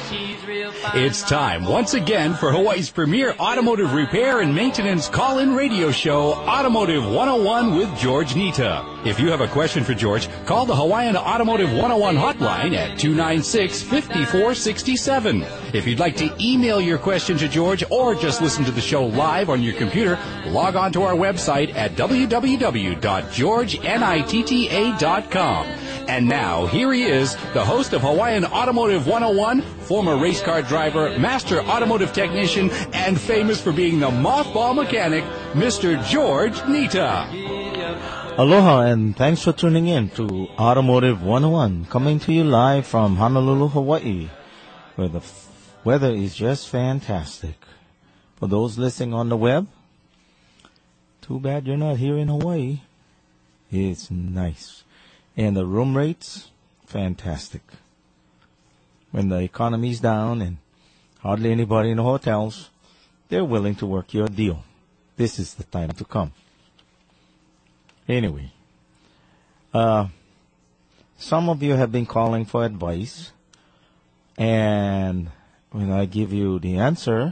It's time once again for Hawaii's premier automotive repair and maintenance call-in radio show, Automotive 101 with George Nita. If you have a question for George, call the Hawaiian Automotive 101 hotline at 296-5467. If you'd like to email your question to George or just listen to the show live on your computer, log on to our website at www.georgenita.com. And now, here he is, the host of Hawaiian Automotive 101, former race car driver, master automotive technician, and famous for being the mothball mechanic, Mr. George Nita. Aloha, and thanks for tuning in to Automotive 101, coming to you live from Honolulu, Hawaii, where the weather is just fantastic. For those listening on the web, too bad you're not here in Hawaii. It's nice. And the room rates, fantastic. When the economy's down and hardly anybody in the hotels, they're willing to work your deal. This is the time to come. Anyway, some of you have been calling for advice, and when I give you the answer,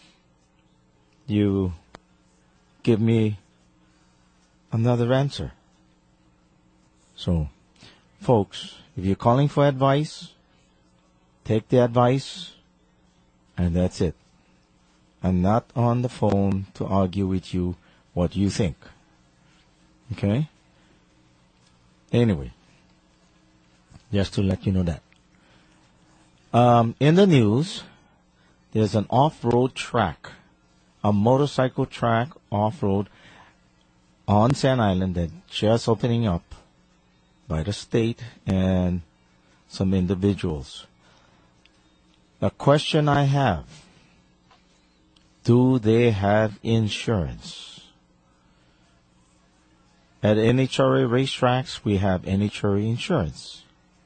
you give me another answer. So, folks, if you're calling for advice, take the advice, and that's it. I'm not on the phone to argue with you what you think. Okay? Anyway, just to let you know that. In the news, there's an off-road track, a motorcycle track off-road on Sand Island that's just opening up by the state and some individuals. The question I have, do they have insurance? At NHRA racetracks, we have NHRA insurance.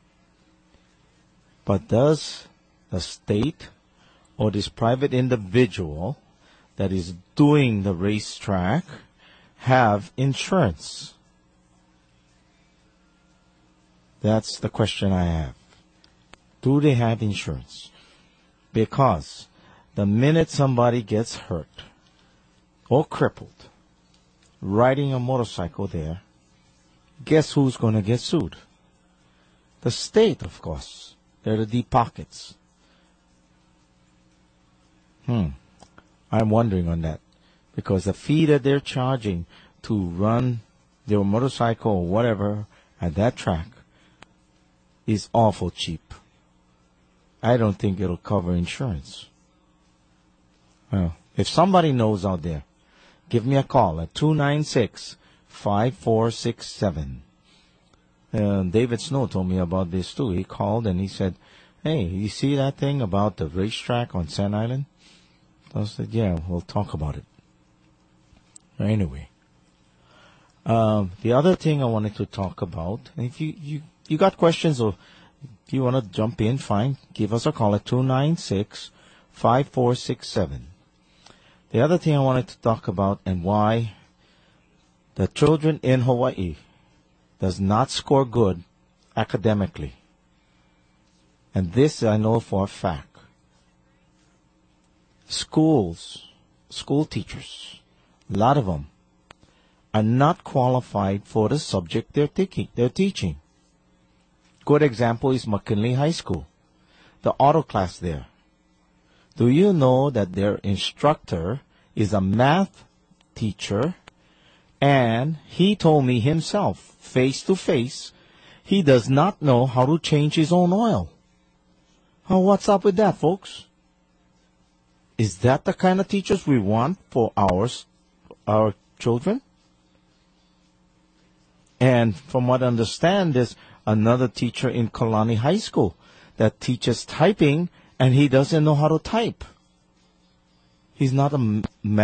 But does the state or this private individual that is doing the racetrack have insurance? That's the question I have. Do they have insurance? Because the minute somebody gets hurt or crippled riding a motorcycle there, guess who's going to get sued? The state, of course. They're the deep pockets. I'm wondering on that. Because the fee that they're charging to run their motorcycle or whatever at that track is awful cheap. I don't think it'll cover insurance. Well, if somebody knows out there, give me a call at 296-5467. David Snow told me about this too. He called and he said, hey, you see that thing about the racetrack on Sand Island? I said, yeah, we'll talk about it. Anyway, the other thing I wanted to talk about, and if you got questions or if you want to jump in, fine. Give us a call at 296-5467. The other thing I wanted to talk about and why the children in Hawaii does not score good academically. And this I know for a fact. School teachers, a lot of them, are not qualified for the subject they're teaching. Good example is McKinley High School, the auto class there. Do you know that their instructor is a math teacher, and he told me himself, face to face, he does not know how to change his own oil. Oh, what's up with that, folks? Is that the kind of teachers we want for our children? And from what I understand, there's another teacher in Kalani High School that teaches typing, and he doesn't know how to type. He's not a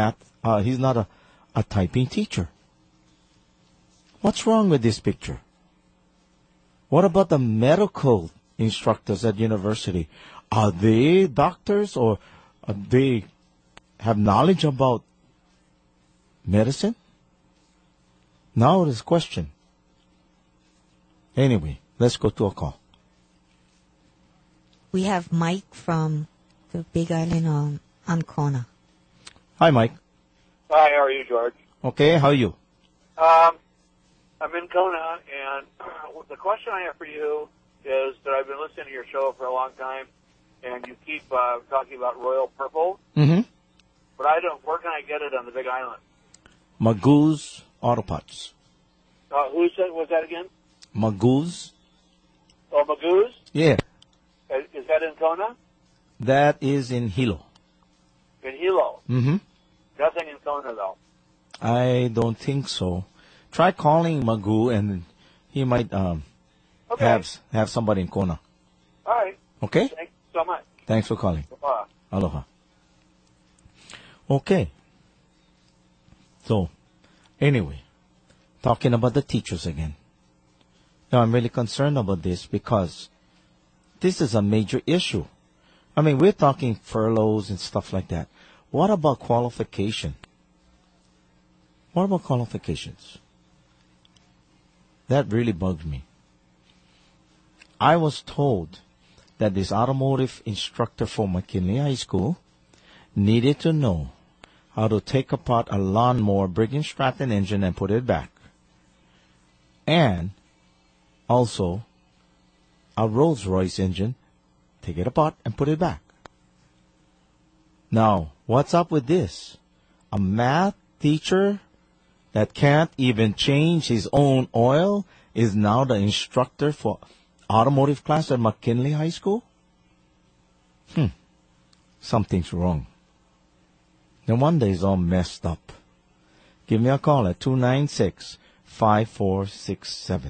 typing teacher. What's wrong with this picture? What about the medical instructors at university? Are they doctors, or they have knowledge about medicine? Now this question. Anyway, let's go to a call. We have Mike from the Big Island on Kona. Hi, Mike. Hi, how are you, George? Okay, how are you? I'm in Kona, and the question I have for you is that I've been listening to your show for a long time, and you keep talking about Royal Purple, Mm-hmm. but I don't. Where can I get it on the Big Island? Magoo's Auto Parts. Who said was that again? Magoo's? Oh, Magoo's? Yeah. Is that in Kona? That is in Hilo. In Hilo? Mm-hmm. Nothing in Kona, though. I don't think so. Try calling Magoo, and he might Okay. have somebody in Kona. All right. Okay? Thanks so much. Thanks for calling. Bye. Aloha. Okay. So, anyway, talking about the teachers again. Now, I'm really concerned about this because this is a major issue. I mean, we're talking furloughs and stuff like that. What about qualification? What about qualifications? That really bugged me. I was told that this automotive instructor for McKinley High School needed to know how to take apart a lawnmower Briggs & Stratton engine and put it back. And also a Rolls-Royce engine, take it apart and put it back. Now, what's up with this? A math teacher that can't even change his own oil is now the instructor for automotive class at McKinley High School? Something's wrong. No wonder he's all messed up. Give me a call at 296-5467.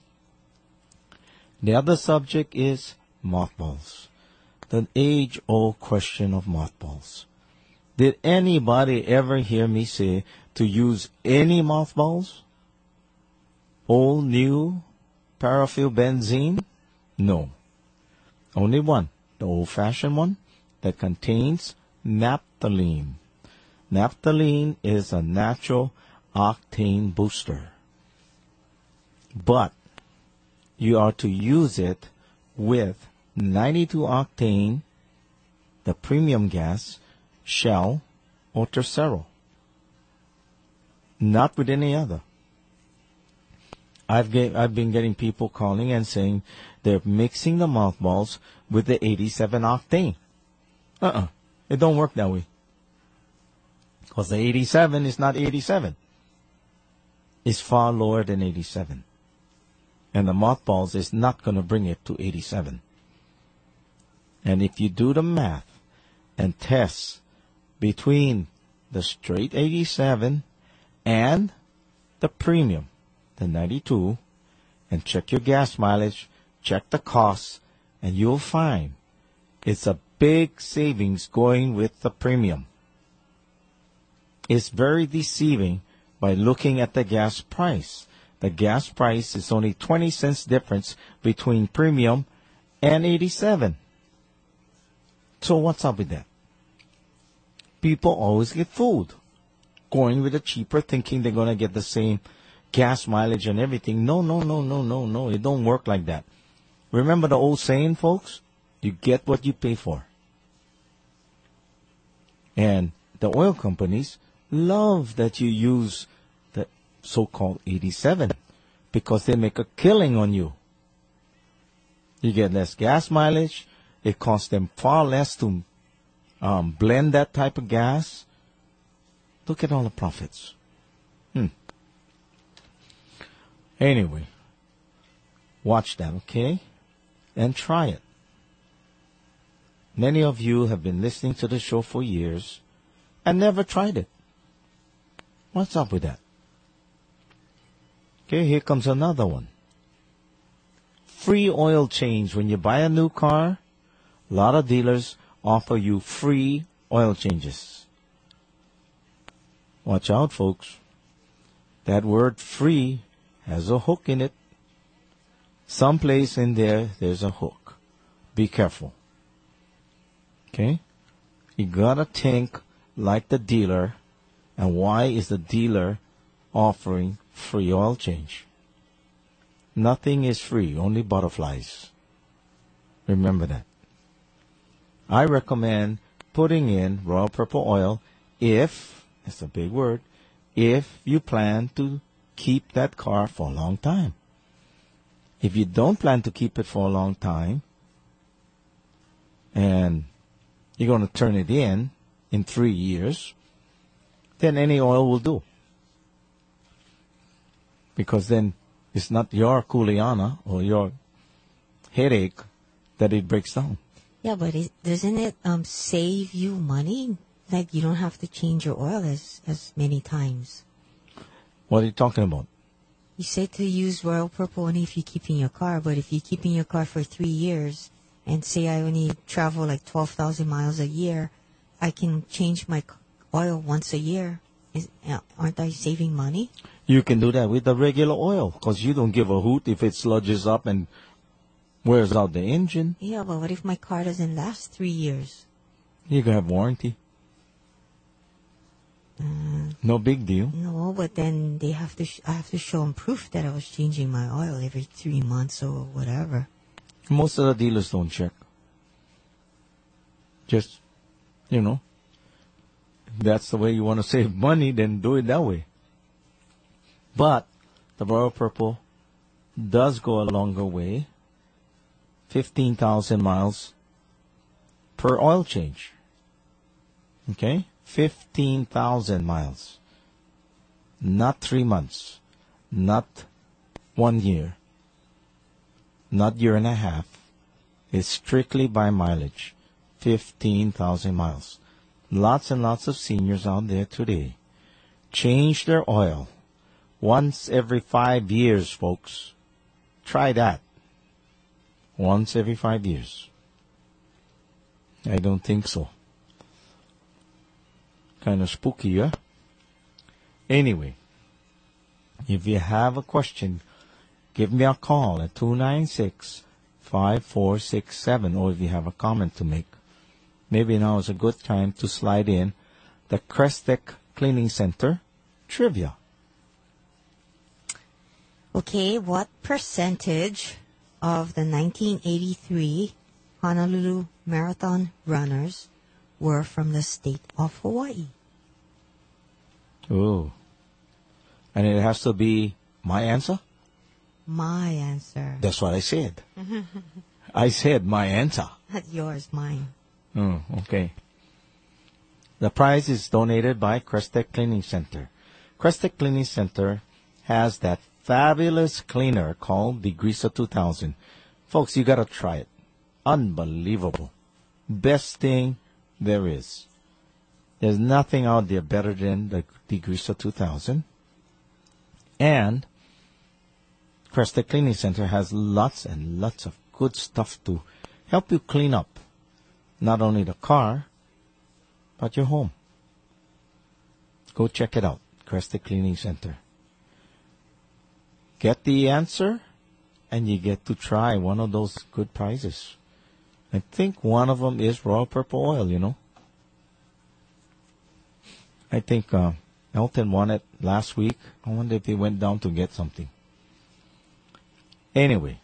The other subject is mothballs. The age-old question of mothballs. Did anybody ever hear me say to use any mothballs? Old, new, paraffin benzene? No. Only one, the old-fashioned one that contains naphthalene. Naphthalene is a natural octane booster. But you are to use it with 92 octane, the premium gas, Shell, or Tercero. Not with any other. I've been getting people calling and saying they're mixing the mothballs with the 87 octane. It don't work that way. Because the 87 is not 87. It's far lower than 87. And the mothballs is not going to bring it to 87. And if you do the math and test between the straight 87 and the premium, the 92, and check your gas mileage, check the costs, and you'll find it's a big savings going with the premium. It's very deceiving by looking at the gas price. The gas price is only 20 cents difference between premium and 87. So what's up with that? People always get fooled, going with the cheaper, thinking they're going to get the same gas mileage and everything. No. It don't work like that. Remember the old saying, folks? You get what you pay for. And the oil companies love that you use the so-called 87 because they make a killing on you. You get less gas mileage. It costs them far less to blend that type of gas. Look at all the profits. Anyway, watch that, okay? And try it. Many of you have been listening to the show for years and never tried it. What's up with that? Okay, here comes another one. Free oil change. When you buy a new car, a lot of dealers offer you free oil changes. Watch out, folks. That word free has a hook in it. Someplace in there, there's a hook. Be careful. Okay? You gotta think like the dealer. And why is the dealer offering free oil change? Nothing is free, only butterflies. Remember that. I recommend putting in Royal Purple oil if, it's a big word, if you plan to keep that car for a long time. If you don't plan to keep it for a long time, and you're going to turn it in 3 years, then any oil will do. Because then it's not your kuleana or your headache that it breaks down. Yeah, but doesn't it save you money? Like you don't have to change your oil as many times. What are you talking about? You say to use Royal Purple only if you keep in your car, but if you keep in your car for 3 years, and say I only travel like 12,000 miles a year, I can change my oil once a year. Aren't I saving money? You can do that with the regular oil because you don't give a hoot if it sludges up and wears out the engine. Yeah, but what if my car doesn't last 3 years? You can have warranty. No big deal. No, but then I have to show them proof that I was changing my oil every 3 months or whatever. Most of the dealers don't check. Just, if that's the way you want to save money, then do it that way. But the Royal Purple does go a longer way. 15,000 miles per oil change. Okay? 15,000 miles. Not 3 months. Not 1 year. Not year and a half. It's strictly by mileage. 15,000 miles. Lots and lots of seniors out there today change their oil once every 5 years, folks. Try that. Once every 5 years. I don't think so. Kind of spooky, huh? Anyway, if you have a question, give me a call at 296-5467, or if you have a comment to make. Maybe now is a good time to slide in the Crestek Cleaning Center trivia. Okay, what percentage of the 1983 Honolulu Marathon runners were from the state of Hawaii? Oh. And it has to be my answer? My answer. That's what I said. I said my answer. Not yours, mine. Oh, okay. The prize is donated by Crestek Cleaning Center. Crestek Cleaning Center has that fabulous cleaner called the Degreaser 2000. Folks, you gotta try it. Unbelievable. Best thing there is. There's nothing out there better than the Degreaser 2000. And Crestek Cleaning Center has lots and lots of good stuff to help you clean up not only the car, but your home. Go check it out, Crestek Cleaning Center. Get the answer, and you get to try one of those good prizes. I think one of them is Royal Purple oil, I think Elton won it last week. I wonder if he went down to get something. Anyway,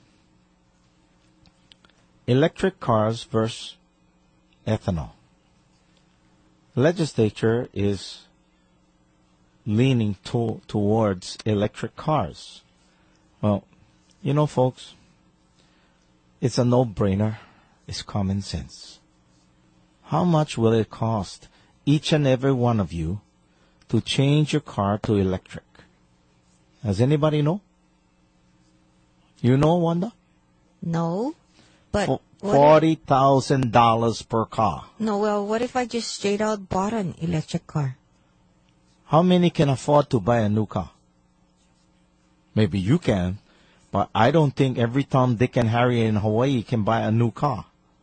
electric cars versus ethanol. Legislature is leaning towards electric cars. Well, folks, it's a no-brainer. It's common sense. How much will it cost each and every one of you to change your car to electric? Does anybody know? You know, Wanda? No, but $40,000 per car. No, well, what if I just straight out bought an electric car? How many can afford to buy a new car? Maybe you can, but I don't think every Tom, Dick, and Harry in Hawaii can buy a new car.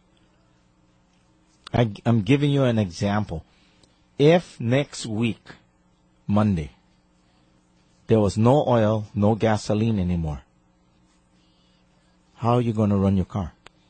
I'm giving you an example. If next week, Monday, there was no oil, no gasoline anymore, how are you going to run your car?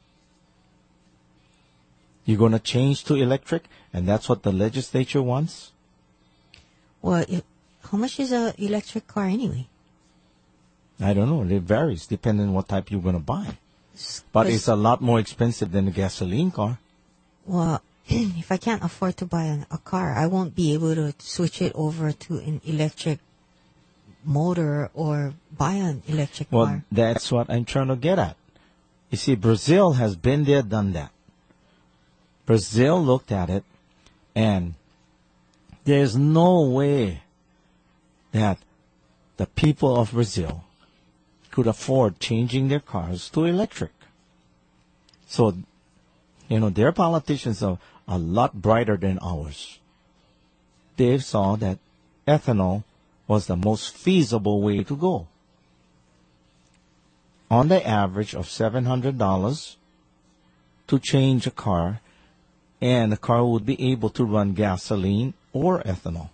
You're going to change to electric, and that's what the legislature wants? Well, how much is an electric car anyway? I don't know. It varies depending on what type you're going to buy. But it's a lot more expensive than a gasoline car. Well, if I can't afford to buy a car, I won't be able to switch it over to an electric motor or buy an electric Well, car. that's what I'm trying to get at. You see, Brazil has been there, done that. Brazil looked at it, and there's no way that the people of Brazil could afford changing their cars to electric. So, their politicians are a lot brighter than ours. They saw that ethanol was the most feasible way to go. On the average of $700 to change a car, and the car would be able to run gasoline or ethanol.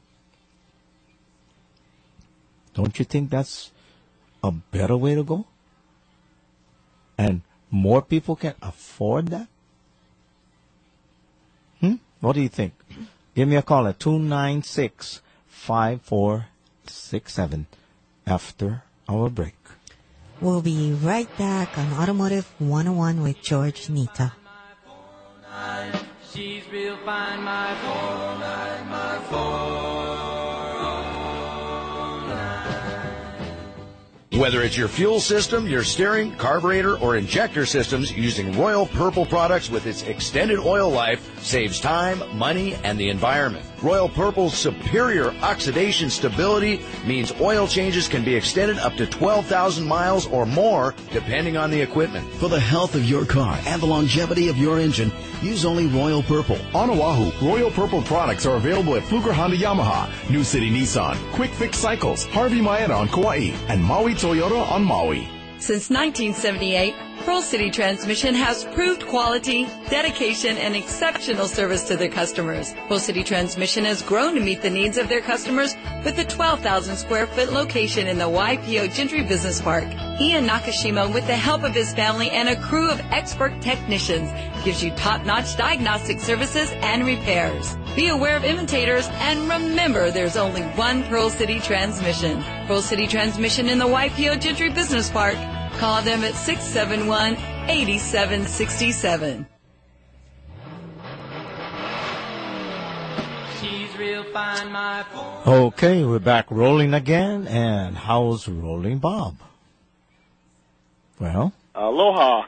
Don't you think that's a better way to go? And more people can afford that? What do you think? Give me a call at 296-5467 after our break. We'll be right back on Automotive 101 with George Nita. She's real fine, my 409, my 409. Whether it's your fuel system, your steering, carburetor, or injector systems, using Royal Purple products with its extended oil life saves time, money, and the environment. Royal Purple's superior oxidation stability means oil changes can be extended up to 12,000 miles or more, depending on the equipment. For the health of your car and the longevity of your engine, use only Royal Purple. On Oahu, Royal Purple products are available at Fluker Honda Yamaha, New City Nissan, Quick Fix Cycles, Harvey Maeda on Kauai, and Maui Toyota on Maui. Since 1978, Pearl City Transmission has proved quality, dedication, and exceptional service to their customers. Pearl City Transmission has grown to meet the needs of their customers with a 12,000 square foot location in the YPO Gentry Business Park. Ian Nakashima, with the help of his family and a crew of expert technicians, gives you top-notch diagnostic services and repairs. Be aware of imitators, and remember, there's only one Pearl City Transmission. Pearl City Transmission in the YPO Gentry Business Park. Call them at 671-8767. She's real fine, my 409. Okay, we're back rolling again, and how's Rolling Bob? Well? Aloha.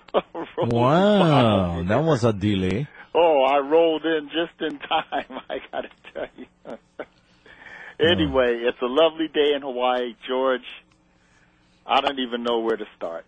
Wow, that was a delay. Oh, I rolled in just in time, I gotta tell you. Anyway, It's a lovely day in Hawaii, George. I don't even know where to start.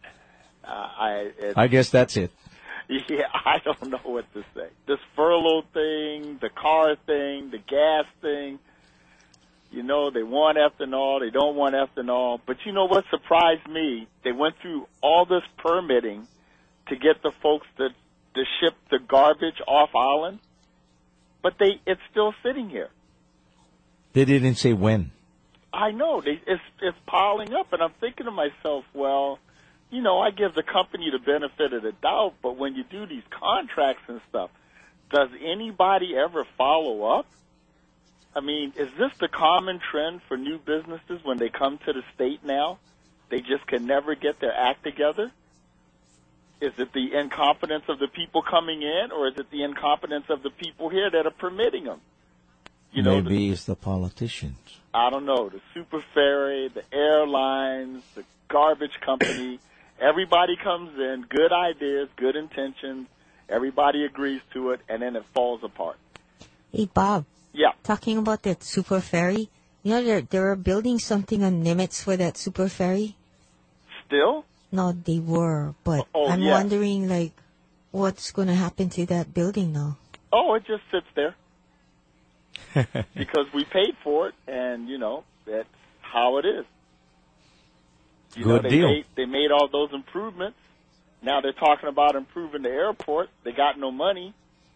I guess that's it. Yeah, I don't know what to say. This furlough thing, the car thing, the gas thing, they want ethanol, they don't want ethanol. But you know what surprised me? They went through all this permitting to get the folks to ship the garbage off island, but it's still sitting here. They didn't say when. I know. It's piling up, and I'm thinking to myself, well, I give the company the benefit of the doubt, but when you do these contracts and stuff, does anybody ever follow up? I mean, is this the common trend for new businesses when they come to the state now? They just can never get their act together? Is it the incompetence of the people coming in, or is it the incompetence of the people here that are permitting them? Maybe it's the politicians. I don't know, the super ferry, the airlines, the garbage company, everybody comes in, good ideas, good intentions, everybody agrees to it, and then it falls apart. Hey, Bob. Yeah. Talking about that super ferry, they're building something on Nimitz for that super ferry. Still? No, they were, but I'm wondering, what's going to happen to that building now? Oh, it just sits there. Because we paid for it, and, that's how it is. Good deal. They made all those improvements. Now they're talking about improving the airport. They got no money.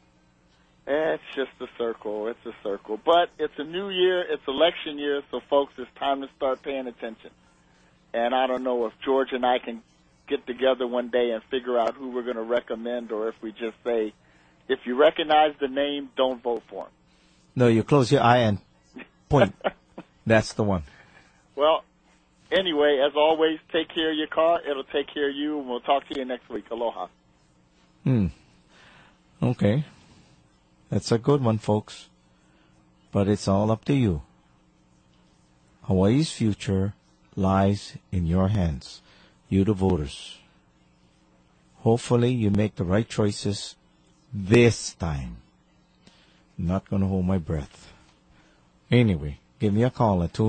It's just a circle. It's a circle. But it's a new year. It's election year, so, folks, it's time to start paying attention. And I don't know if George and I can get together one day and figure out who we're going to recommend, or if we just say, if you recognize the name, don't vote for him. No, you close your eye and point. That's the one. Well, anyway, as always, take care of your car. It'll take care of you, and we'll talk to you next week. Aloha. Okay. That's a good one, folks. But it's all up to you. Hawaii's future lies in your hands, you the voters. Hopefully you make the right choices this time. I'm not going to hold my breath. Anyway, give me a call at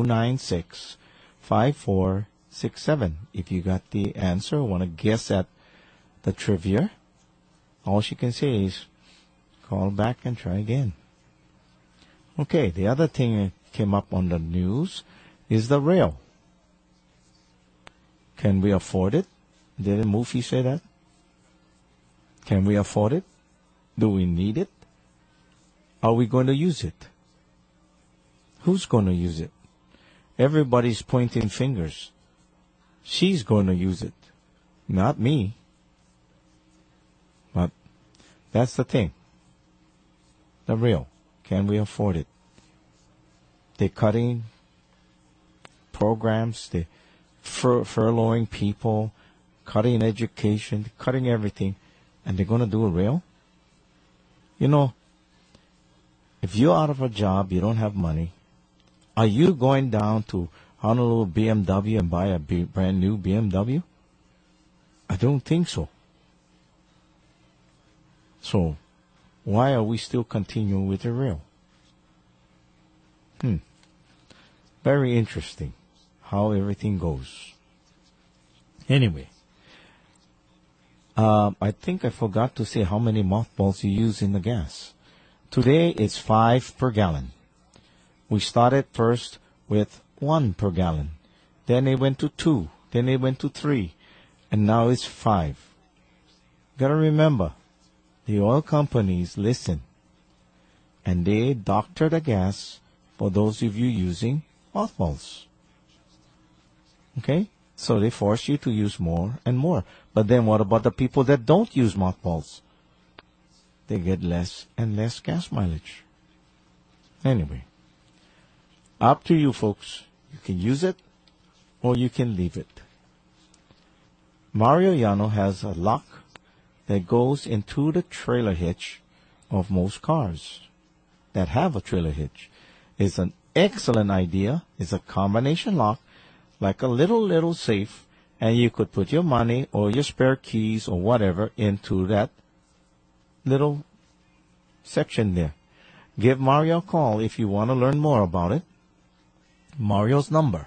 296-5467. If you got the answer or want to guess at the trivia, all she can say is call back and try again. Okay, the other thing that came up on the news is the rail. Can we afford it? Didn't Mufi say that? Can we afford it? Do we need it? Are we going to use it? Who's going to use it? Everybody's pointing fingers. She's going to use it, not me. But that's the thing. The rail. Can we afford it? They're cutting programs. They're furloughing people, cutting education, cutting everything. And they're going to do a rail? You know, if you're out of a job, you don't have money, are you going down to Honolulu BMW and buy a brand new BMW? I don't think so. So, why are we still continuing with the rail? Very interesting how everything goes. Anyway, I think I forgot to say how many mothballs you use in the gas. Today it's 5 per gallon. We started first with 1 per gallon. Then it went to 2. Then it went to 3. And now it's 5. Gotta remember, the oil companies listen. And they doctor the gas for those of you using mothballs. Okay? So they force you to use more and more. But then what about the people that don't use mothballs? They get less and less gas mileage. Anyway, up to you folks. You can use it or you can leave it. Mario Yano has a lock that goes into the trailer hitch of most cars that have a trailer hitch. It's an excellent idea. It's a combination lock, like a little safe, and you could put your money or your spare keys or whatever into that little section there. Give Mario a call if you want to learn more about it. Mario's number,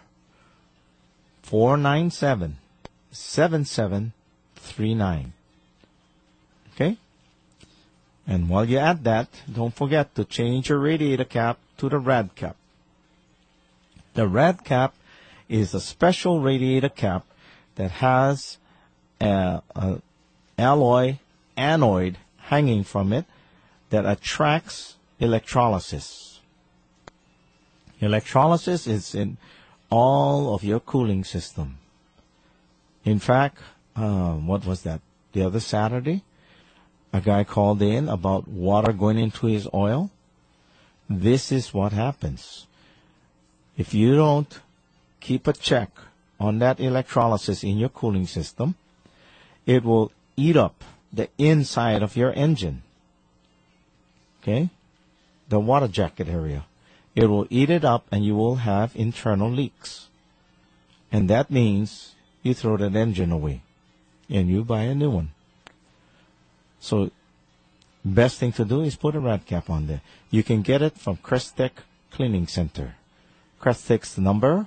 497-7739. Okay? And while you're at that, don't forget to change your radiator cap to the rad cap. The rad cap is a special radiator cap that has an alloy anode hanging from it that attracts electrolysis. Electrolysis is in all of your cooling system. In fact, what was that? The other Saturday, a guy called in about water going into his oil. This is what happens. If you don't keep a check on that electrolysis in your cooling system, it will eat up the inside of your engine. Okay? The water jacket area. It will eat it up and you will have internal leaks. And that means you throw that engine away and you buy a new one. So, best thing to do is put a rad cap on there. You can get it from Crestec Cleaning Center. Crestec's number,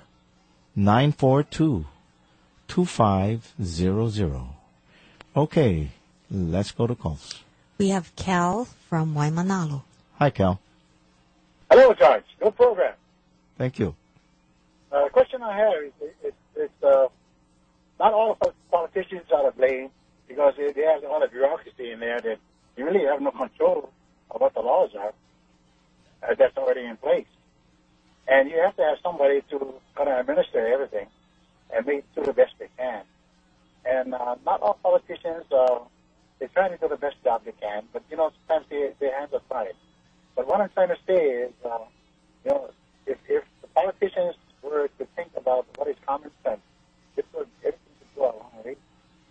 942-2500. Okay, let's go to calls. We have Cal from Waimanalo. Hi, Cal. Hello, George. Good program. Thank you. The question I have is not all of us politicians are to blame because they have a lot of bureaucracy in there that you really have no control of what the laws are that's already in place. And you have to have somebody to kind of administer everything and make do the best they can. And not all politicians, they try to do the best job they can, but, you know, sometimes their hands are tied. But what I'm trying to say is, you know, if the politicians were to think about what is common sense, this would everything would go along, right?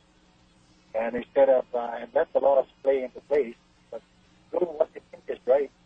And instead of, and let the laws play into place, but do what they think is right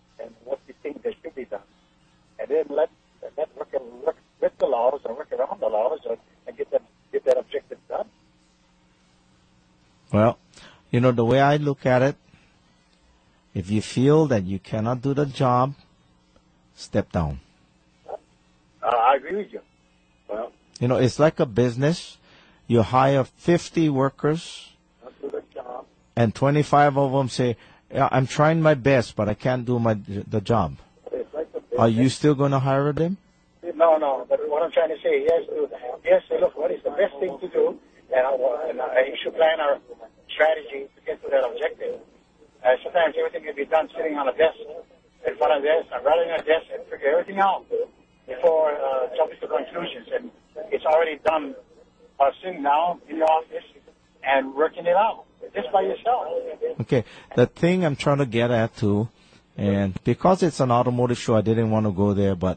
Well, the way I look at it, if you feel that you cannot do the job, step down. I agree with you. Well, it's like a business. You hire 50 workers, and 25 of them say, yeah, I'm trying my best, but I can't do the job. Are you still going to hire them? No. But what I'm trying to say, yes, look, what is the best thing to do? And you should plan our strategy to get to that objective. Sometimes everything can be done sitting on a desk, in front of a desk, and writing on a desk, and figure everything out before jumping to conclusions. And it's already done by sitting down in your office and working it out just by yourself. Okay, the thing I'm trying to get at too, and because it's an automotive show, I didn't want to go there, but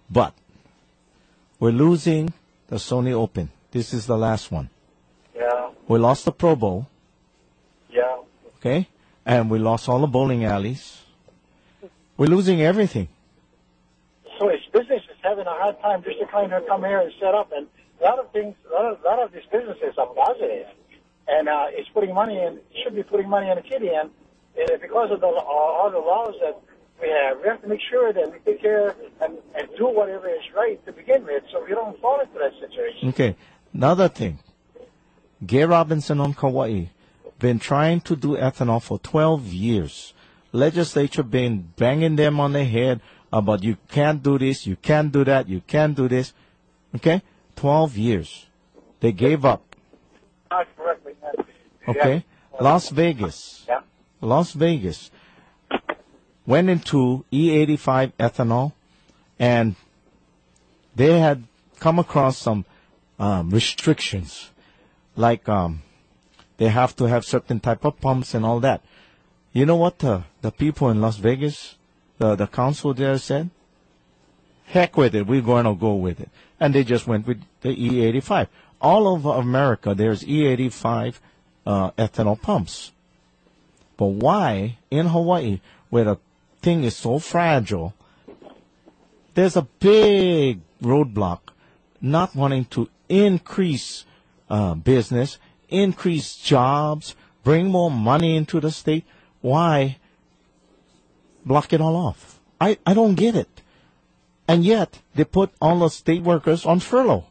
we're losing the Sony Open. This is the last one. Yeah. We lost the Pro Bowl. Yeah. Okay, and we lost all the bowling alleys. We're losing everything. So it's business is having a hard time just to kind of come here and set up, and a lot of things, a lot of these businesses are positive, and it's putting money in. Should be putting money in the kitty, and because of all the laws that we have to make sure that we take care and do whatever is right to begin with, so we don't fall into that situation. Okay, another thing. Gay Robinson on Kauai been trying to do ethanol for 12 years. Legislature been banging them on the head about you can't do this, you can't do that, you can't do this. Okay? 12 years. They gave up. Not correctly. Okay? Yeah. Las Vegas. Yeah. Las Vegas went into E85 ethanol, and they had come across some restrictions, like they have to have certain type of pumps and all that. You know what the people in Las Vegas, the council there said? Heck with it, we're going to go with it. And they just went with the E85. All over America, there's E85 ethanol pumps. But why in Hawaii, where the thing is so fragile, there's a big roadblock not wanting to increase business, increase jobs, bring more money into the state? Why block it all off? I don't get it. And yet, they put all the state workers on furlough.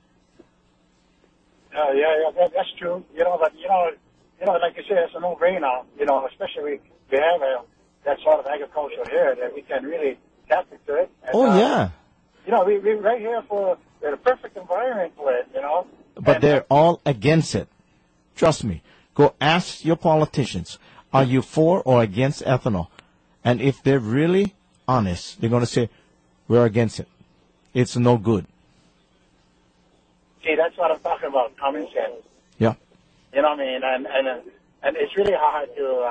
That's true. But like you said, it's a no-brainer. Especially we have that sort of agriculture here that we can really tap into it. And, yeah. We're right here for the perfect environment for it. But they're all against it. Trust me. Go ask your politicians. Are you for or against ethanol? And if they're really honest, they're going to say, we're against it. It's no good. See, that's what I'm talking about, common sense. Yeah. You know what I mean? And it's really hard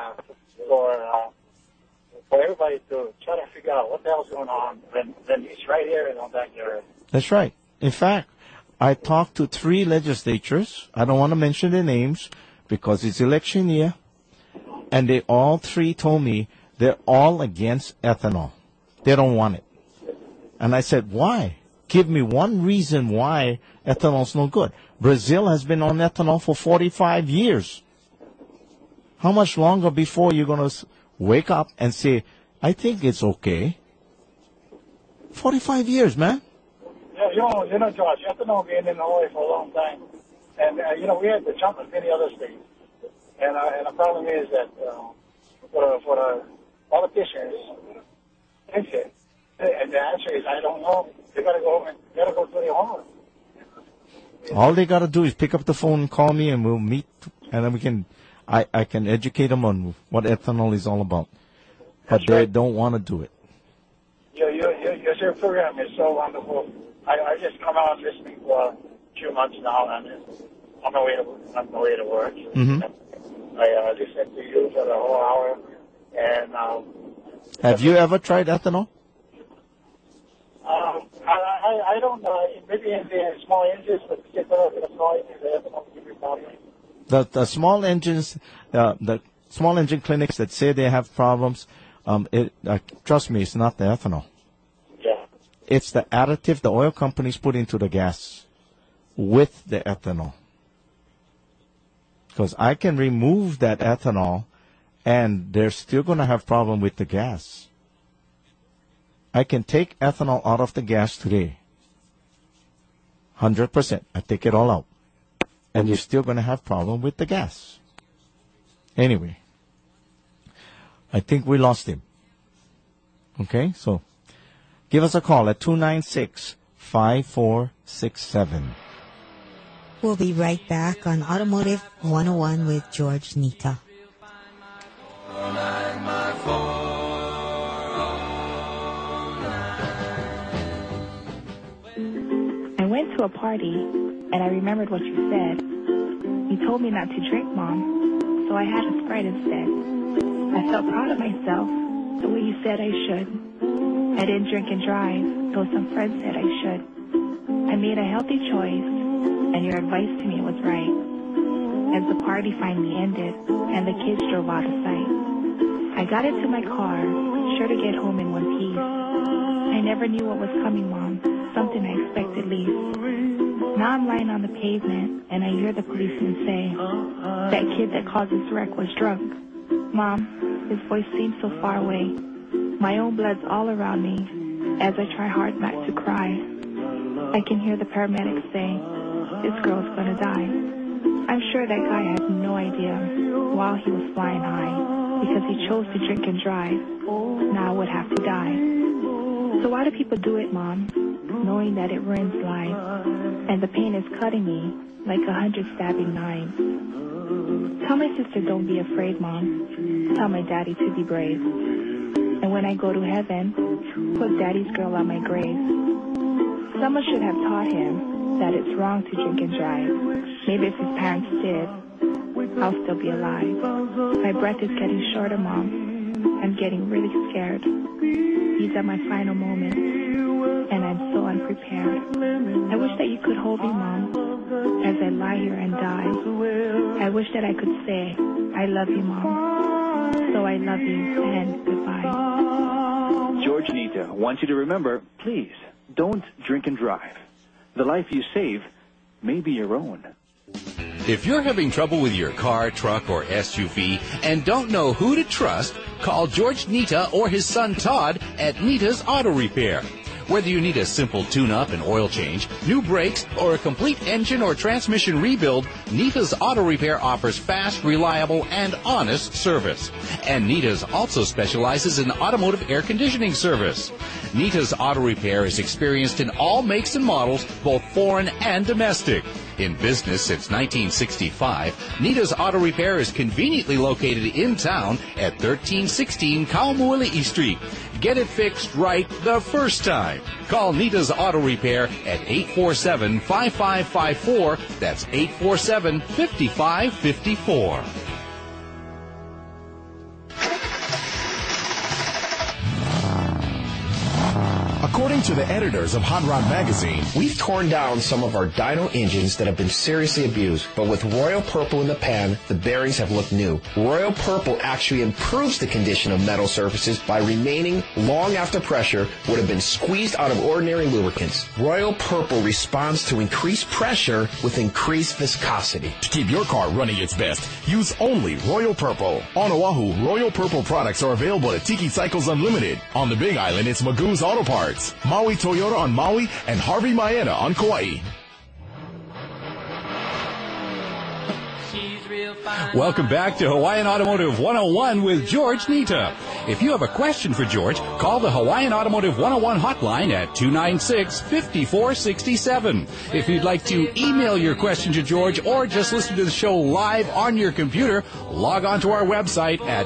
for everybody to try to figure out what the hell's going on when it's right here in our backyard. That's right. In fact, I talked to 3 legislatures. I don't want to mention their names because it's election year. And they all 3 told me they're all against ethanol. They don't want it. And I said, why? Give me one reason why ethanol's no good. Brazil has been on ethanol for 45 years. How much longer before you're going to wake up and say, I think it's okay? 45 years, man. Yeah, George, ethanol been in Hawaii for a long time. And, we had to jump in many other states. And the problem is that for the politicians, and the answer is, I don't know. They got to go to their homework. All they got to do is pick up the phone and call me, and we'll meet, and then I can educate them on what ethanol is all about. But they don't want to do it. Your program is so wonderful. I just come out listening for a few months now, and on my way to work. Mm-hmm. I listened to you for the whole hour, and have you ever tried ethanol? I don't know. Maybe in the small engines, but particularly the small engines, the ethanol can be problem. The small engines, the small engine clinics that say they have problems, trust me, it's not the ethanol. Yeah. It's the additive the oil companies put into the gas with the ethanol. Because I can remove that ethanol, and they're still going to have problem with the gas. I can take ethanol out of the gas today. 100%. I take it all out. And you're still going to have problem with the gas. Anyway, I think we lost him. Okay, so give us a call at 296-5467. We'll be right back on Automotive 101 with George Nita. I went to a party, and I remembered what you said. You told me not to drink, Mom, so I had a Sprite instead. I felt proud of myself, the way you said I should. I didn't drink and drive, though some friends said I should. I made a healthy choice, and your advice to me was right. As the party finally ended, and the kids drove out of sight, I got into my car, sure to get home in one piece. I never knew what was coming, Mom, something I expected least. Now I'm lying on the pavement, and I hear the policeman say, that kid that caused this wreck was drunk. Mom, his voice seems so far away. My own blood's all around me, as I try hard not to cry. I can hear the paramedics say, this girl's gonna die. I'm sure that guy had no idea while he was flying high, because he chose to drink and drive. Now I would have to die. So why do people do it, Mom, knowing that it ruins lives, and the pain is cutting me like 100 stabbing knives? Tell my sister don't be afraid, Mom. Tell my daddy to be brave. And when I go to heaven, put daddy's girl on my grave. Someone should have taught him that it's wrong to drink and drive. Maybe if his parents did, I'll still be alive. My breath is getting shorter, Mom. I'm getting really scared. These are my final moments, and I'm so unprepared. I wish that you could hold me, Mom, as I lie here and die. I wish that I could say, I love you, Mom. So I love you, and goodbye. George Nita wants you to remember, please, don't drink and drive. The life you save may be your own. If you're having trouble with your car, truck, or SUV and don't know who to trust, call George Nita or his son Todd at Nita's Auto Repair. Whether you need a simple tune-up and oil change, new brakes, or a complete engine or transmission rebuild, Nita's Auto Repair offers fast, reliable, and honest service. And Nita's also specializes in automotive air conditioning service. Nita's Auto Repair is experienced in all makes and models, both foreign and domestic. In business since 1965, Nita's Auto Repair is conveniently located in town at 1316 Kaumoili'i Street. Get it fixed right the first time. Call Nita's Auto Repair at 847-5554. That's 847-5554. According to the editors of Hot Rod Magazine, we've torn down some of our dyno engines that have been seriously abused, but with Royal Purple in the pan, the bearings have looked new. Royal Purple actually improves the condition of metal surfaces by remaining long after pressure would have been squeezed out of ordinary lubricants. Royal Purple responds to increased pressure with increased viscosity. To keep your car running its best, use only Royal Purple. On Oahu, Royal Purple products are available at Tiki Cycles Unlimited. On the Big Island, it's Magoo's Auto Parts, Maui Toyota on Maui, and Harvey Maena on Kauai. Welcome back to Hawaiian Automotive 101 with George Nita. If you have a question for George, call the Hawaiian Automotive 101 hotline at 296-5467. If you'd like to email your question to George or just listen to the show live on your computer, log on to our website at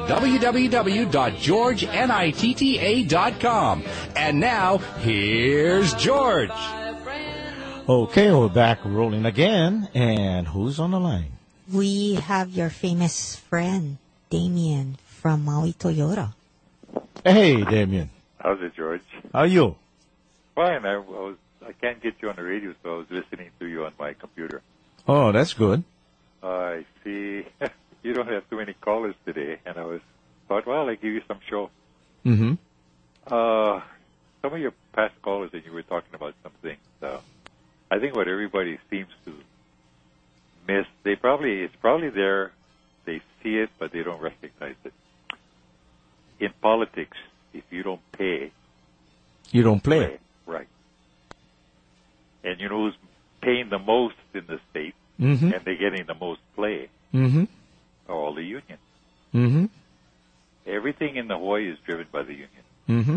www.georgenitta.com. And now, here's George. Okay, we're back rolling again. And who's on the line? We have your famous friend, Damien, from Maui Toyota. Hey, Damien. How's it, George? How are you? Fine. I can't get you on the radio, so I was listening to you on my computer. Oh, that's good. I see. You don't have too many callers today, and I thought, well, I'll give you some show. Mm-hmm. Some of your past callers, and you were talking about some things. I think what everybody seems to miss. It's probably there. They see it, but they don't recognize it. In politics, if you don't pay, you don't play. Right. And you know who's paying the most in the state, Mm-hmm. and they're getting the most play? Mm-hmm. Are all the unions. Mm-hmm. Everything in the Hawaii is driven by the union. Mm-hmm.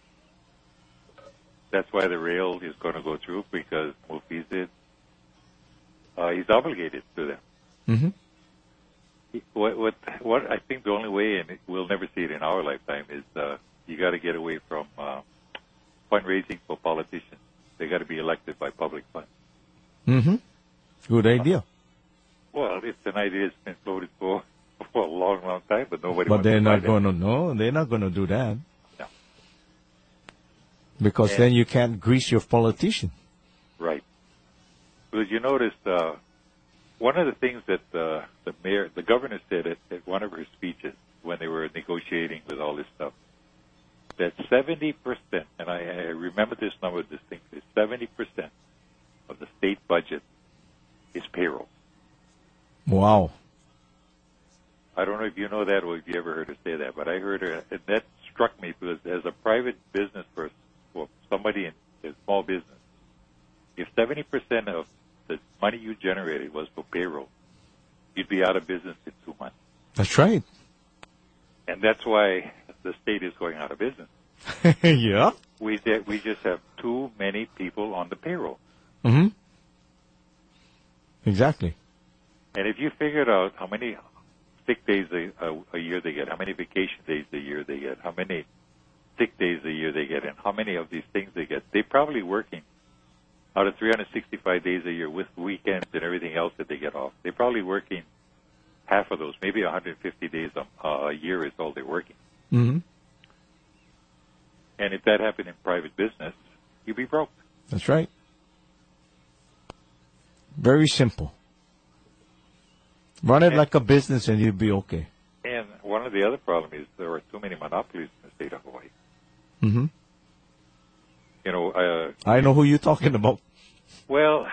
That's why the rail is going to go through, because Mufis did. He's obligated to them. Mm-hmm. What I think the only way, and we'll never see it in our lifetime, is you got to get away from fundraising for politicians. They got to be elected by public funds. Mm-hmm. Good idea. Well, it's an idea that's been floated for a long, long time, but nobody. But wants they're to not buy going to. No, they're not going to do that. No. Because And- then you can't grease your politician. Right. Because you noticed one of the things that the governor said at one of her speeches when they were negotiating with all this stuff, that 70%, and I remember this number distinctly, 70% of the state budget is payroll. Wow. I don't know if you know that or if you ever heard her say that, but I heard her, and that struck me because as a private business person, or somebody in a small business, if 70% of the money you generated was for payroll, you'd be out of business in 2 months. That's right. And that's why the state is going out of business. Yeah. We just have too many people on the payroll. Mm-hmm. Exactly. And if you figured out how many sick days a year they get, how many vacation days a year they get, how many sick days a year they get, and how many of these things they get, they're probably working out of 365 days a year with weekends and everything else that they get off. They're probably working half of those, maybe 150 days a year is all they're working. Mm-hmm. And if that happened in private business, you'd be broke. That's right. Very simple. Run it like a business and you'll be okay. And one of the other problems is there are too many monopolies in the state of Hawaii. Mm-hmm. You know, I know who you're talking about. well,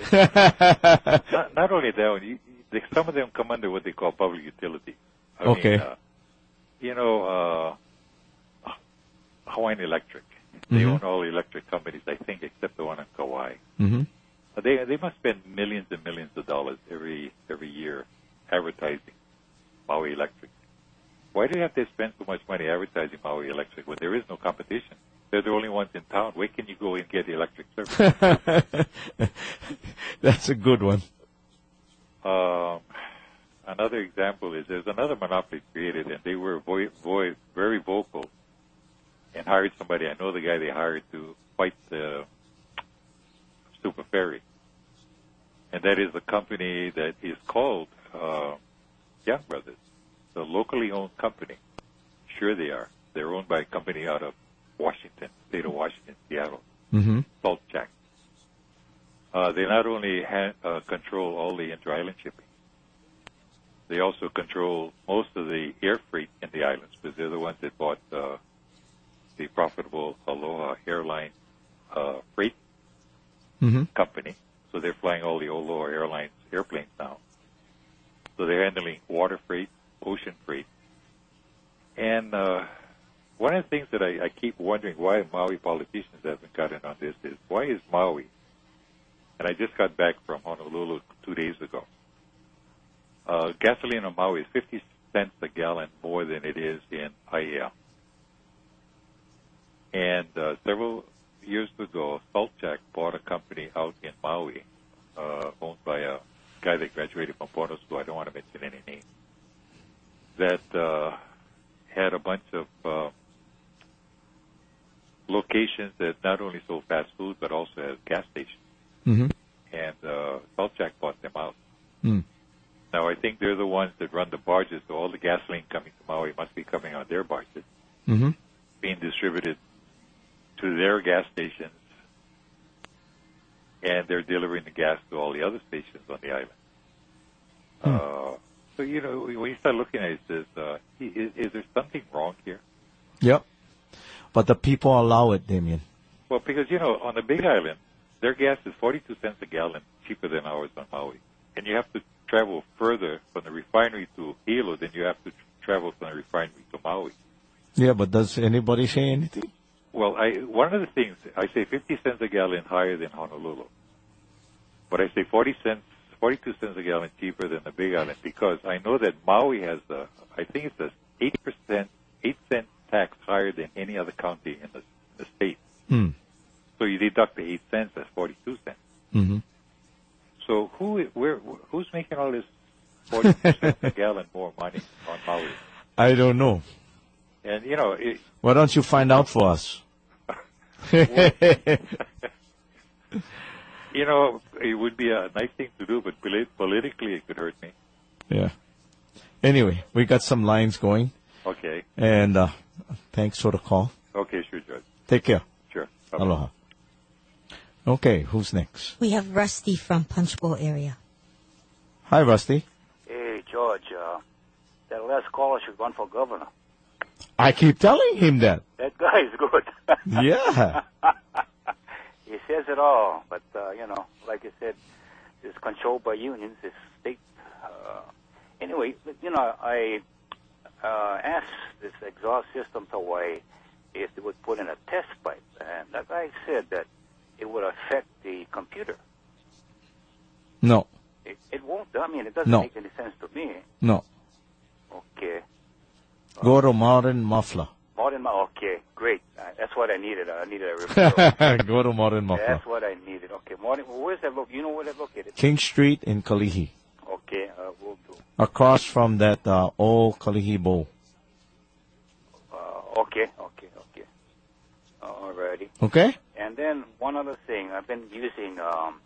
not only that, some of them come under what they call public utility. I Okay. mean, you know, Hawaiian Electric. They Mhm. own all the electric companies, I think, except the one in Kauai. Mm-hmm. They must spend millions and millions of dollars every year advertising Maui Electric. Why do you have to spend so much money advertising Maui Electric when there is no competition? They're the only ones in town. Where can you go and get electric service? That's a good one. Another example is there's another monopoly created, and they were very vocal and hired somebody. I know the guy they hired to fight the Super Ferry. And that is a company that is called Young Brothers. It's a locally owned company. Sure they are. They're owned by a company out of Washington, state of Washington, Seattle, Mm-hmm. Salt Jack. They not only control all the inter-island shipping, they also control most of the air freight in the islands, because they're the ones that bought the profitable Aloha Airline freight Mm-hmm. company. So they're flying all the Aloha Airlines airplanes now. So they're handling water freight, ocean freight. And one of the things that I keep wondering why Maui politicians haven't gotten on this is, why is Maui, and I just got back from Honolulu 2 days ago, gasoline on Maui is 50 cents a gallon more than it is in Aiea. And several years ago, Salt Jack bought a company out in Maui, owned by a guy that graduated from Pono School. I don't want to mention any names. That had a bunch of locations that not only sold fast food but also had gas stations. Mm-hmm. And Salt Jack bought them out. Mm. Now I think they're the ones that run the barges, so all the gasoline coming to Maui must be coming on their barges, Mm-hmm. being distributed to their gas stations, and they're delivering the gas to all the other stations on the island. So, you know, when you start looking at it, is there something wrong here? Yep. But the people allow it, Damien. Well, because, you know, on the Big Island, their gas is 42 cents a gallon cheaper than ours on Maui. and you have to travel further from the refinery to Hilo than you have to travel from the refinery to Maui. Yeah, but does anybody say anything? Well, one of the things, I say 50 cents a gallon higher than Honolulu. But I say 42 cents a gallon cheaper than the Big Island because I know that Maui has I think it's 8-cent tax higher than any other county in the state. Hmm. So you deduct the 8 cents, that's 42 cents. Mm-hmm. So who's making all this 42 cents a gallon more money on Maui? I don't know. And, Why don't you find out for us? It would be a nice thing to do, but politically it could hurt me. Yeah. Anyway, we got some lines going. Okay. And thanks for the call. Okay, sure, George. Take care. Sure. Bye-bye. Aloha. Okay, who's next? We have Rusty from Punch Bowl area. Hi, Rusty. Hey, George. That last caller should run for governor. I keep telling him that. That guy is good. Yeah. He says it all, but, like I said, it's controlled by unions, it's state. Anyway, I asked this exhaust system to Hawaii if they would put in a test pipe, and that guy said that it would affect the computer. No. It won't. I mean, it doesn't No. make any sense to me. No. Okay. Go to Modern Muffler. Okay, great. That's what I needed. I needed a referral. Go to Modern Muffler. That's what I needed. Okay, where's that located? You know where that's located? King Street in Kalihi. Okay, we'll do. Across from that old Kalihi Bowl. Okay. Alrighty. Okay? And then one other thing. I've been using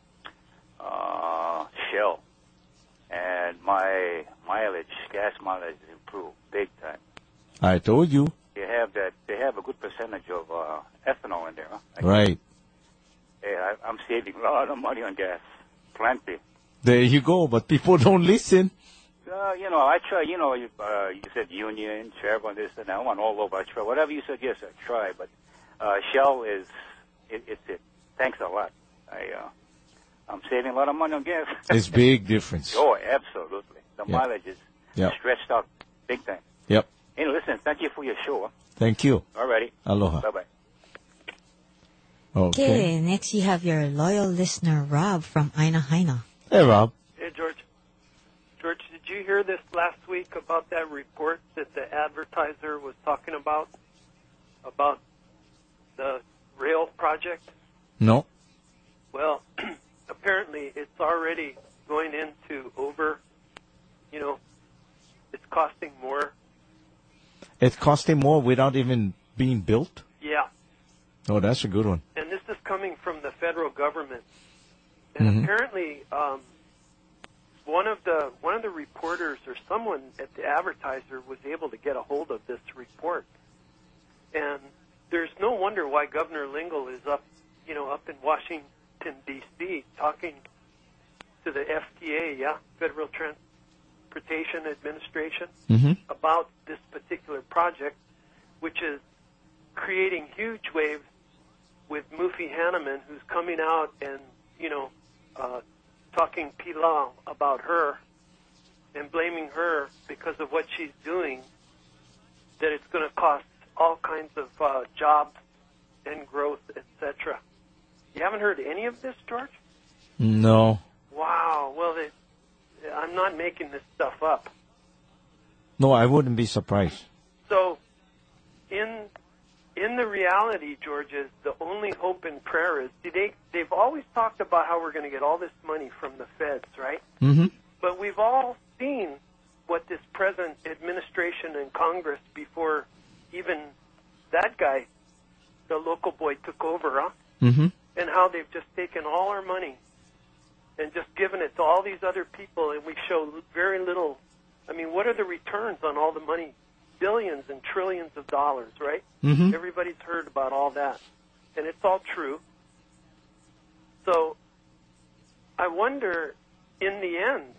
Shell, and my gas mileage is improved big time. I told you. They have a good percentage of ethanol in there. Huh? Right. Hey, I'm saving a lot of money on gas. Plenty. There you go, but people don't listen. I try, you said Union, Chevron, this and that. I went all over. I try. Whatever you suggest, I try. But Shell it's it. Thanks a lot. I'm saving a lot of money on gas. It's big difference. Oh, absolutely. The mileage is stretched out big time. Yep. Hey, listen, thank you for your show. Huh? Thank you. Alrighty. Aloha. Bye-bye. Okay. Next you have your loyal listener, Rob from Aina Haina. Hey, Rob. Hey, George. George, did you hear this last week about that report that the advertiser was talking about the rail project? No. Well, apparently it's already going into it's costing more. It's costing more without even being built? Yeah. Oh, that's a good one. And this is coming from the federal government. And apparently, one of the reporters or someone at the advertiser was able to get a hold of this report. And there's no wonder why Governor Lingle is up in Washington, D.C., talking to the FTA, Federal Transportation Administration, about this particular project, which is creating huge waves with Mufi Hanneman, who's coming out and, talking pilau about her and blaming her because of what she's doing, that it's going to cost all kinds of jobs and growth, etc. You haven't heard any of this, George? No. Wow. Well, I'm not making this stuff up. No, I wouldn't be surprised. So, in the reality, George, is the only hope and prayer is they've always talked about how we're going to get all this money from the feds, right? Mm-hmm. But we've all seen what this present administration and Congress, before even that guy, the local boy, took over, huh? Mm-hmm. And how they've just taken all our money and just given it to all these other people, and we show very little. I mean, what are the returns on all the money? Billions and trillions of dollars, right? Mm-hmm. Everybody's heard about all that, and it's all true. So I wonder, in the end,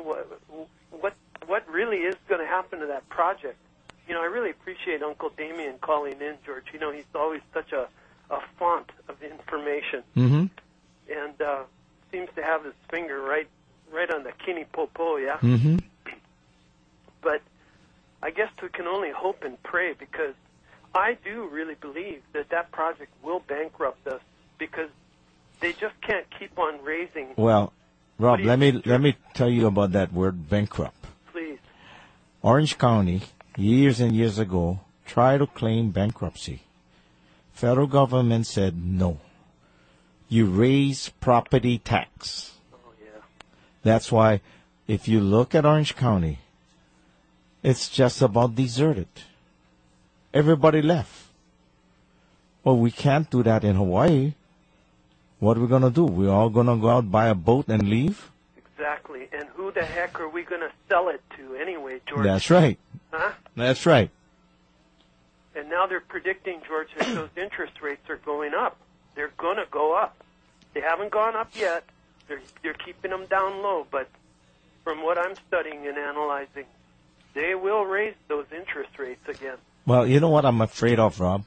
what really is going to happen to that project? I really appreciate Uncle Damien calling in, George. He's always such a font of information, Mm-hmm. and seems to have his finger right right on the Kinipopo, yeah? Mm-hmm. But I guess we can only hope and pray, because I do really believe that that project will bankrupt us, because they just can't keep on raising. Well, Rob, let me tell you about that word bankrupt. Please. Orange County, years and years ago, tried to claim bankruptcy. Federal government said no. You raise property tax. Oh, yeah. That's why if you look at Orange County, it's just about deserted. Everybody left. Well, we can't do that in Hawaii. What are we going to do? We're all going to go out, buy a boat, and leave? Exactly. And who the heck are we going to sell it to anyway, George? That's right. Huh? That's right. And now they're predicting, George, that those interest rates are going up. They're going to go up. They haven't gone up yet. They're keeping them down low. But from what I'm studying and analyzing, they will raise those interest rates again. Well, you know what I'm afraid of, Rob?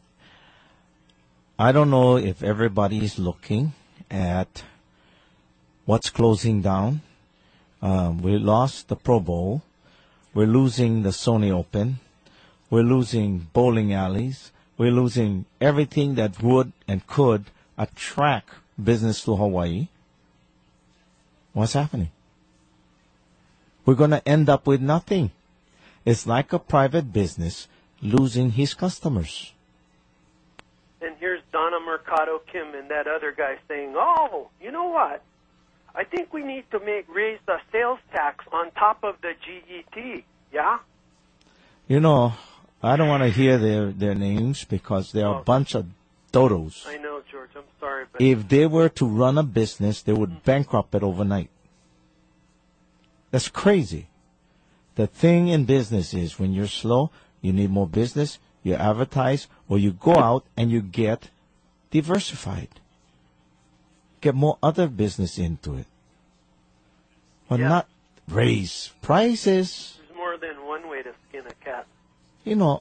I don't know if everybody is looking at what's closing down. We lost the Pro Bowl. We're losing the Sony Open. We're losing bowling alleys. We're losing everything that would and could attract business to Hawaii. What's happening? We're going to end up with nothing. It's like a private business losing his customers. And here's Donna Mercado Kim and that other guy saying, oh, you know what? I think we need to raise the sales tax on top of the GET. Yeah? You know, I don't want to hear their names because they're a bunch of dodos. I know, George. I'm sorry. But If they were to run a business, they would bankrupt it overnight. That's crazy. The thing in business is when you're slow, you need more business, you advertise, or you go out and you get diversified. Get more other business into it. But not raise prices. there's more than one way to skin a cat. You know,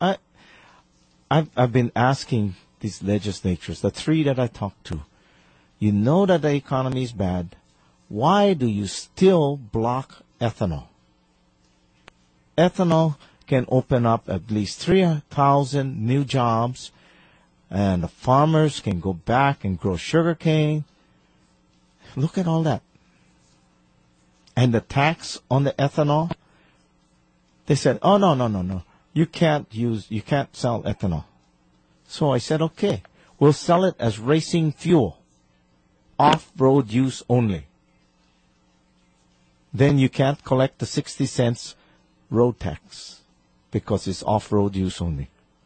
I've been asking these legislatures, the three that I talked to, you know that the economy is bad. Why do you still block ethanol? Ethanol can open up at least 3,000 new jobs, and the farmers can go back and grow sugarcane. Look at all that. And the tax on the ethanol, they said, oh, no. You can't sell ethanol. So I said, okay, we'll sell it as racing fuel, off-road use only. Then you can't collect the 60 cents road tax because it's off-road use only.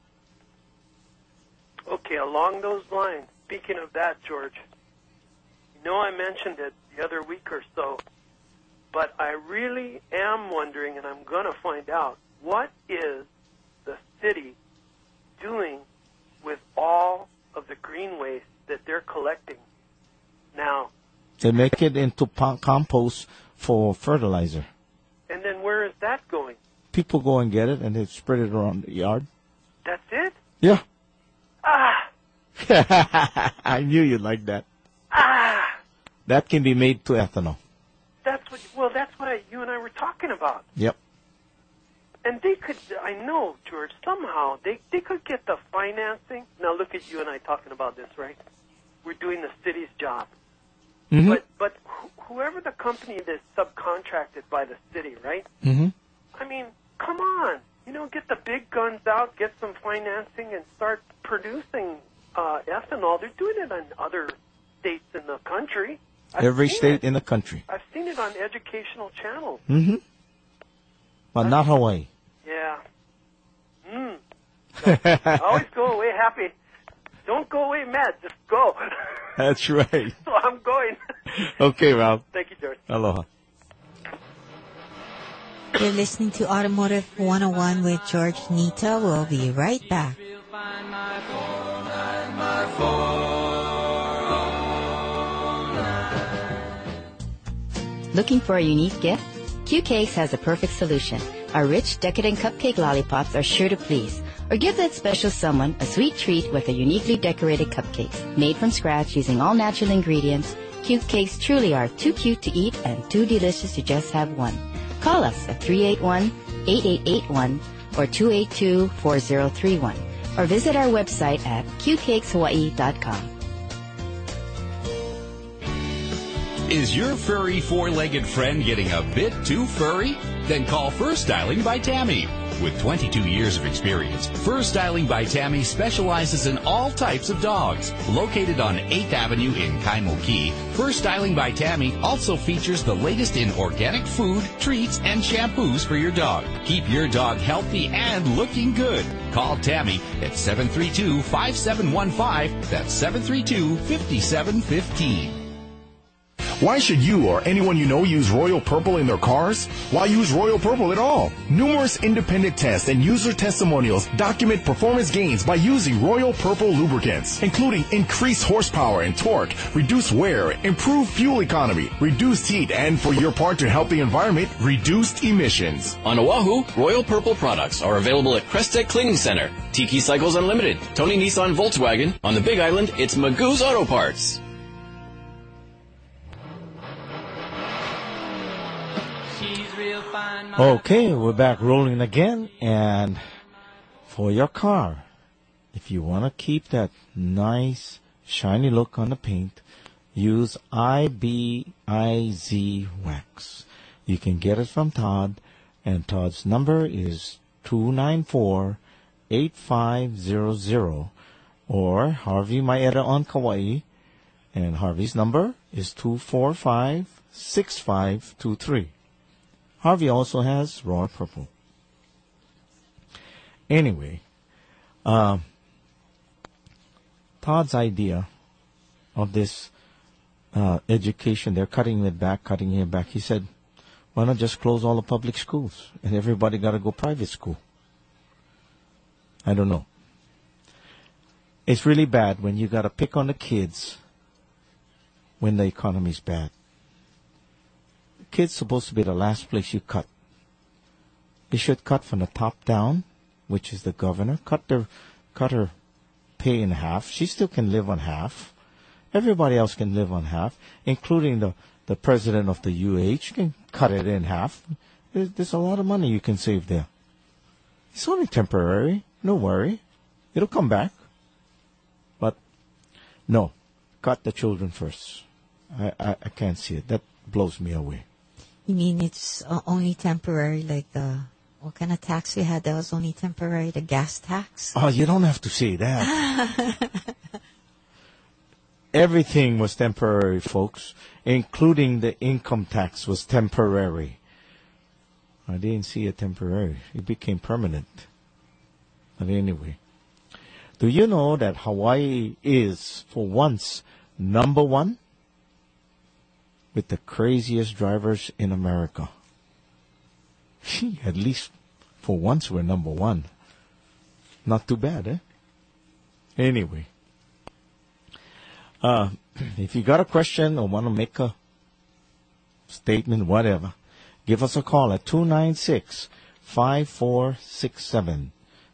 Okay, along those lines, speaking of that, George, you know I mentioned it the other week or so, but I really am wondering, and I'm going to find out, what is the city doing with all of the green waste that they're collecting now? They make it into compost for fertilizer. And then where is that going? People go and get it, and they spread it around the yard. That's it? Yeah. Ah! I knew you'd like that. Ah! That can be made to ethanol. That's what you and I were talking about. Yep. And they could, I know, George, somehow they could get the financing. Now look at you and I talking about this, right? We're doing the city's job. Mm-hmm. But whoever the company that's subcontracted by the city, right? Mm-hmm. I mean, come on. You know, get the big guns out, get some financing, and start producing ethanol. They're doing it in other states in the country. Every state in the country. I've seen it on educational channels. Mm-hmm. But not Hawaii. Yeah. Always go away happy. Don't go away mad. Just go. That's right. So I'm going. Okay, Rob. Thank you, George. Aloha. You're listening to Automotive 101 with George Nita. We'll be right back. Looking for a unique gift? Q Cakes has a perfect solution. Our rich, decadent cupcake lollipops are sure to please. Or give that special someone a sweet treat with a uniquely decorated cupcakes. Made from scratch using all natural ingredients, cute cakes truly are too cute to eat and too delicious to just have one. Call us at 381-8881 or 282-4031 or visit our website at cutecakeshawaii.com. Is your furry four-legged friend getting a bit too furry? Then call Fur Styling by Tammy. With 22 years of experience, Fur Styling by Tammy specializes in all types of dogs. Located on 8th Avenue in Kaimoki, Fur Styling by Tammy also features the latest in organic food, treats, and shampoos for your dog. Keep your dog healthy and looking good. Call Tammy at 732-5715. That's 732-5715. Why should you or anyone you know use Royal Purple in their cars? Why use Royal Purple at all? Numerous independent tests and user testimonials document performance gains by using Royal Purple lubricants, including increased horsepower and torque, reduced wear, improved fuel economy, reduced heat, and for your part to help the environment, reduced emissions. On Oahu, Royal Purple products are available at Crestec Cleaning Center, Tiki Cycles Unlimited, Tony Nissan Volkswagen. On the Big Island, it's Magoo's Auto Parts. Okay, we're back rolling again, and for your car, if you want to keep that nice shiny look on the paint, use IBIZ wax. You can get it from Todd, and Todd's number is 294-8500, or Harvey Maeda on Kauai, and Harvey's number is 245-6523. Harvey also has Royal Purple. Anyway, Todd's idea of this education, they're cutting it back. He said, why not just close all the public schools and everybody got to go private school? I don't know. It's really bad when you got to pick on the kids when the economy's bad. Kids supposed to be the last place you cut. You should cut from the top down, which is the governor. Cut her pay in half. She still can live on half. Everybody else can live on half, including the president of the UH can cut it in half. There's a lot of money you can save there. It's only temporary. No worry. It'll come back. But no, cut the children first. I can't see it. That blows me away. You mean it's only temporary, like what kind of tax we had that was only temporary, the gas tax? Oh, you don't have to say that. Everything was temporary, folks, including the income tax was temporary. I didn't see it temporary. It became permanent. But anyway, do you know that Hawaii is, for once, number one with the craziest drivers in America? At least for once we're number one. Not too bad, eh? Anyway, if you got a question or want to make a statement, whatever, give us a call at 296-5467.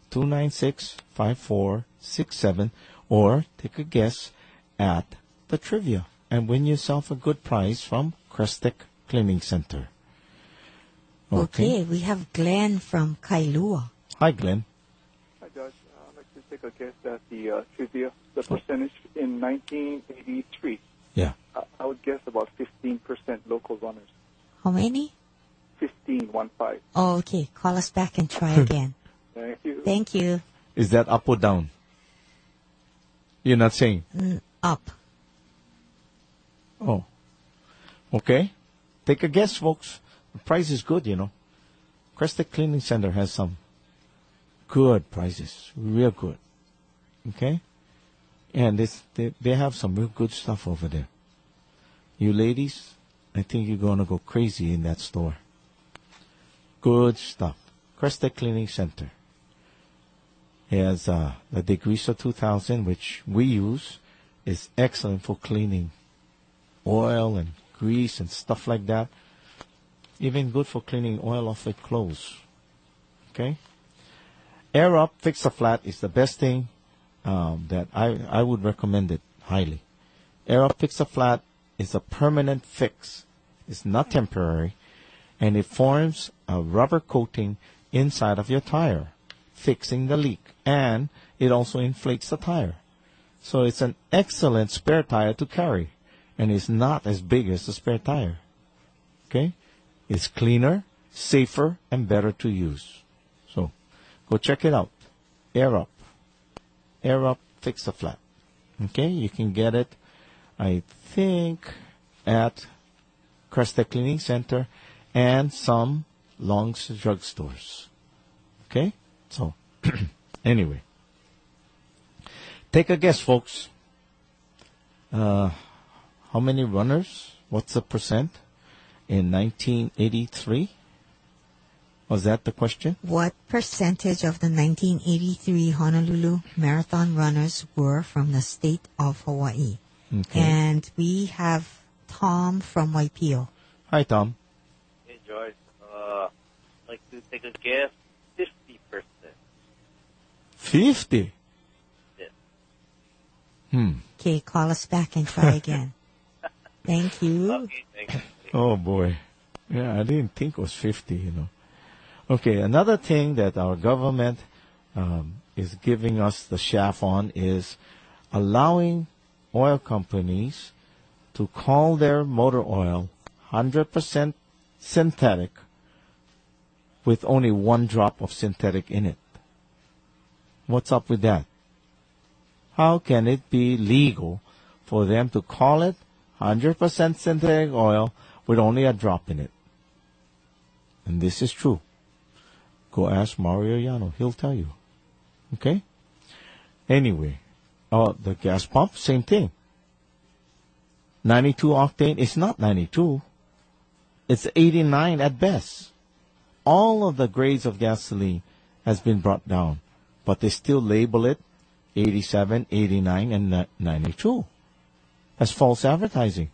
296-5467, or take a guess at the trivia and win yourself a good prize from Crestec Cleaning Center. Okay, we have Glenn from Kailua. Hi, Glenn. Hi, Judge. I'd like to take a guess at the trivia, the percentage in 1983. Yeah. I would guess about 15% local runners. How many? 15. Oh, okay. Call us back and try again. Thank you. Thank you. Is that up or down? You're not saying? Up. Oh. Okay. Take a guess, folks. The price is good, you know. Crestec Cleaning Center has some good prices. Real good. Okay? And they have some real good stuff over there. You ladies, I think you're going to go crazy in that store. Good stuff. Crestec Cleaning Center. It has the Degreaser 2000, which we use. Is excellent for cleaning oil and grease and stuff like that. Even good for cleaning oil off your clothes. Okay? Air Up Fix-A-Flat is the best thing that I would recommend it highly. Air Up Fix-A-Flat is a permanent fix. It's not temporary. And it forms a rubber coating inside of your tire, fixing the leak. And it also inflates the tire. So it's an excellent spare tire to carry. And it's not as big as the spare tire. Okay? It's cleaner, safer, and better to use. So, go check it out. Air Up. Air Up Fix a Flat. Okay? You can get it, I think, at Cresta Cleaning Center and some Long's drugstores. Okay? So, anyway. Take a guess, folks. How many runners? What's the percent in 1983? Was that the question? What percentage of the 1983 Honolulu Marathon runners were from the state of Hawaii? Okay. And we have Tom from Waipio. Hi, Tom. Hey, George. I'd like to take a guess. 50%. 50? Yeah. Okay, call us back and try again. Thank you. Okay, thank you. Oh, boy. Yeah, I didn't think it was 50, you know. Okay, another thing that our government is giving us the shaft on is allowing oil companies to call their motor oil 100% synthetic with only 1 drop of synthetic in it. What's up with that? How can it be legal for them to call it 100% synthetic oil with only a drop in it? And this is true. Go ask Mario Yano. He'll tell you. Okay? Anyway, the gas pump, same thing. 92 octane, it's not 92. It's 89 at best. All of the grades of gasoline has been brought down, but they still label it 87, 89, and 92. That's false advertising.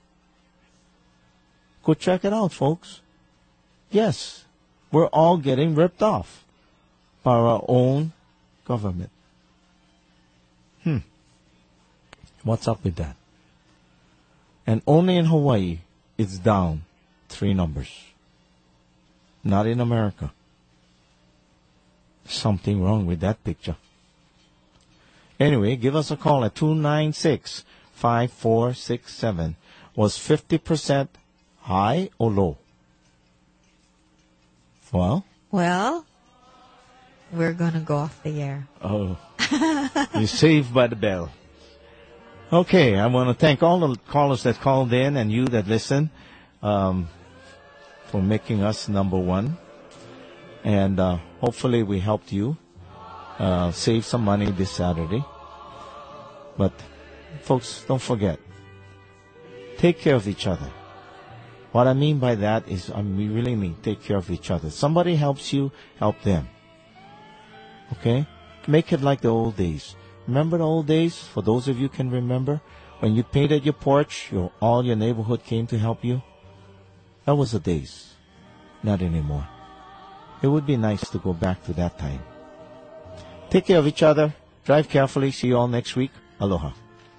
Go check it out, folks. Yes, we're all getting ripped off by our own government. What's up with that? And only in Hawaii, it's down 3 numbers. Not in America. Something wrong with that picture. Anyway, give us a call at 296-5467. Was 50% high or low? Well, we're going to go off the air. Oh, you're saved by the bell. Okay, I want to thank all the callers that called in and you that listen for making us number one. And hopefully we helped you save some money this Saturday. But, folks, don't forget, take care of each other. What I mean by that is, we really mean take care of each other. Somebody helps you, help them. Okay? Make it like the old days. Remember the old days? For those of you can remember, when you painted your porch, all your neighborhood came to help you? That was the days. Not anymore. It would be nice to go back to that time. Take care of each other. Drive carefully. See you all next week. Aloha.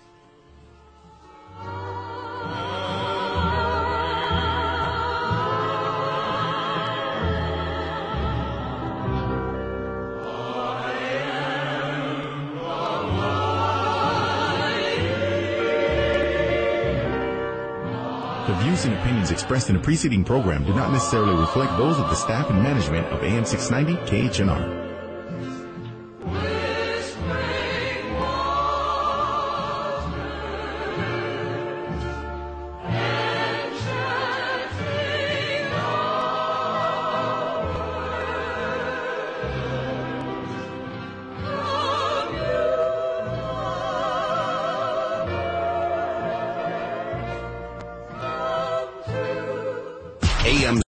The views and opinions expressed in the preceding program do not necessarily reflect those of the staff and management of AM 690 KHNR.